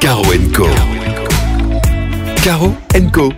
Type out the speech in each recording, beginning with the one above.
Caro & Co. Caro & Co.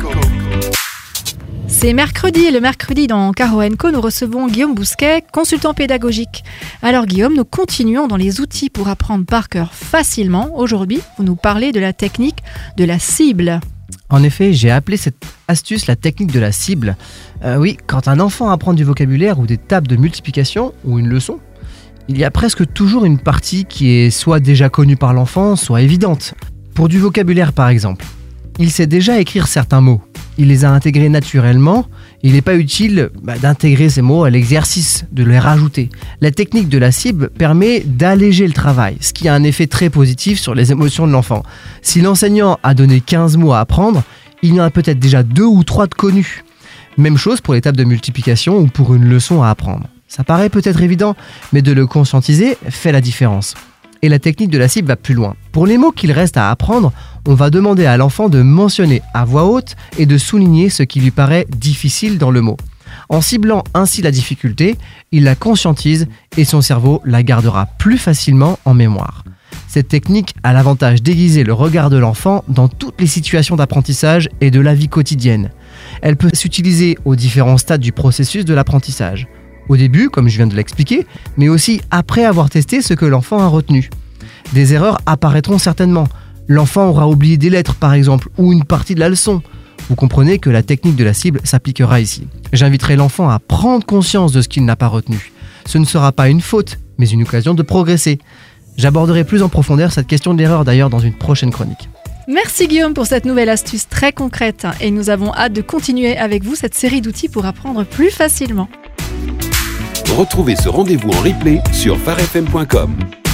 C'est mercredi et le mercredi dans Caro & Co, nous recevons Guillaume Bousquet, consultant pédagogique. Alors Guillaume, nous continuons dans les outils pour apprendre par cœur facilement. Aujourd'hui, vous nous parlez de la technique de la cible. En effet, j'ai appelé cette astuce la technique de la cible. Oui, quand un enfant apprend du vocabulaire ou des tables de multiplication ou une leçon, il y a presque toujours une partie qui est soit déjà connue par l'enfant, soit évidente. Pour du vocabulaire par exemple, il sait déjà écrire certains mots. Il les a intégrés naturellement. Il n'est pas utile d'intégrer ces mots à l'exercice, de les rajouter. La technique de la cible permet d'alléger le travail, ce qui a un effet très positif sur les émotions de l'enfant. Si l'enseignant a donné 15 mots à apprendre, il y en a peut-être déjà 2 ou 3 de connus. Même chose pour les tables de multiplication ou pour une leçon à apprendre. Ça paraît peut-être évident, mais de le conscientiser fait la différence. Et la technique de la cible va plus loin. Pour les mots qu'il reste à apprendre, on va demander à l'enfant de mentionner à voix haute et de souligner ce qui lui paraît difficile dans le mot. En ciblant ainsi la difficulté, il la conscientise et son cerveau la gardera plus facilement en mémoire. Cette technique a l'avantage d'aiguiser le regard de l'enfant dans toutes les situations d'apprentissage et de la vie quotidienne. Elle peut s'utiliser aux différents stades du processus de l'apprentissage. Au début, comme je viens de l'expliquer, mais aussi après avoir testé ce que l'enfant a retenu. Des erreurs apparaîtront certainement. L'enfant aura oublié des lettres par exemple, ou une partie de la leçon. Vous comprenez que la technique de la cible s'appliquera ici. J'inviterai l'enfant à prendre conscience de ce qu'il n'a pas retenu. Ce ne sera pas une faute, mais une occasion de progresser. J'aborderai plus en profondeur cette question de l'erreur d'ailleurs dans une prochaine chronique. Merci Guillaume pour cette nouvelle astuce très concrète et nous avons hâte de continuer avec vous cette série d'outils pour apprendre plus facilement. Retrouvez ce rendez-vous en replay sur farfm.com.